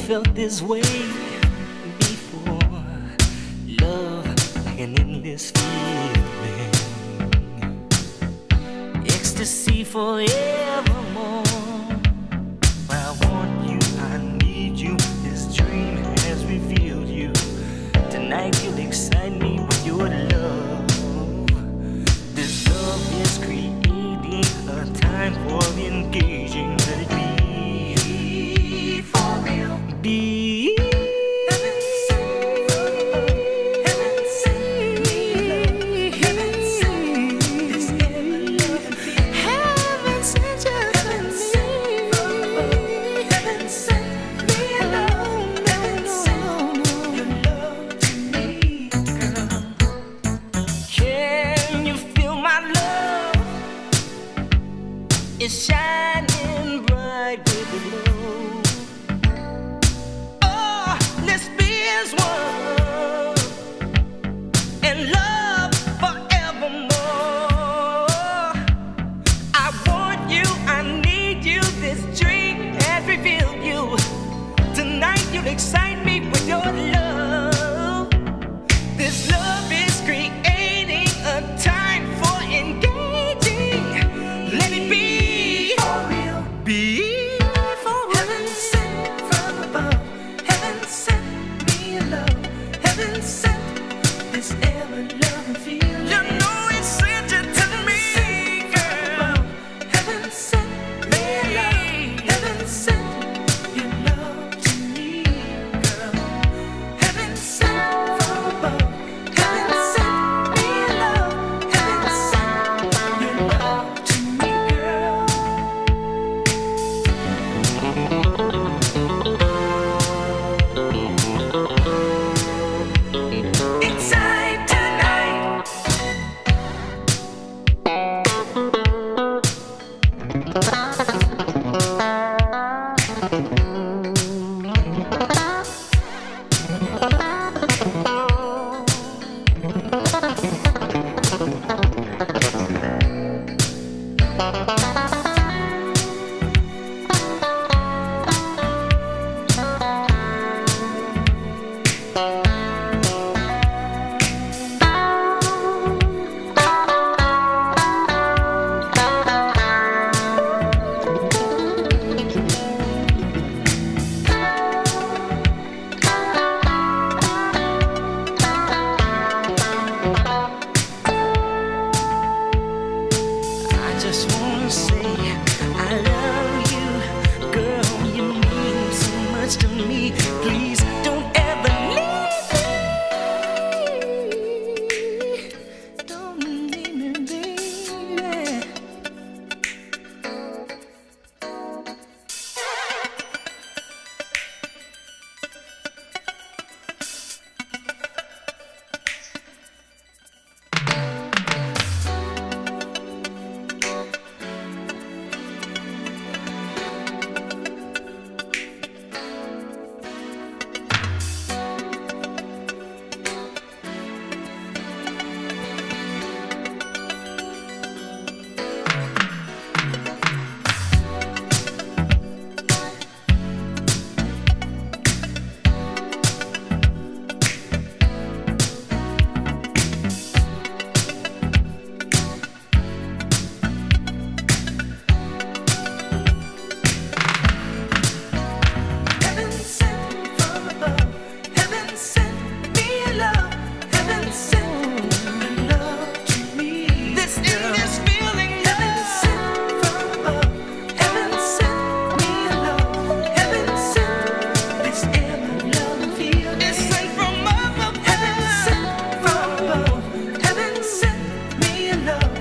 felt this way before. Love like an endless feeling, ecstasy forevermore. I want you, I need you. This dream has revealed you. Tonight you'll excite me with your love. This love is creating a time for engaging. Let it be for real. Be heaven sent me, heaven sent this ever-loving feeling. Heaven sent you to me, heaven sent me alone, heaven sent your love to me, girl. Can you feel my love? It's shining bright with the glow. Oh, let's be as one and love forevermore. I want you, I need you. This dream has revealed you. Tonight you'll excite me with your love. This love is creating a time for engaging. Let it be for real. Be for real. Heaven sent from above. Heaven sent me a love. Heaven sent this ever-loving feeling. You know it sent you to me, girl. Heaven sent me a love. Heaven sent your love to me, girl. Heaven sent from above. Heaven sent me a love. Heaven sent your love to me, girl. Inside tonight. I just wanna say I love you, girl. You mean so much to me. Please don't ever leave me. Don't leave me, baby. Heaven sent from above. Heaven sent me a love. Heaven sent your love to me. This endless feeling. Heaven sent from above. Heaven sent me a love. Heaven sent this ever-loving feeling. It's sent from above. Heaven sent from above. Heaven sent me a love.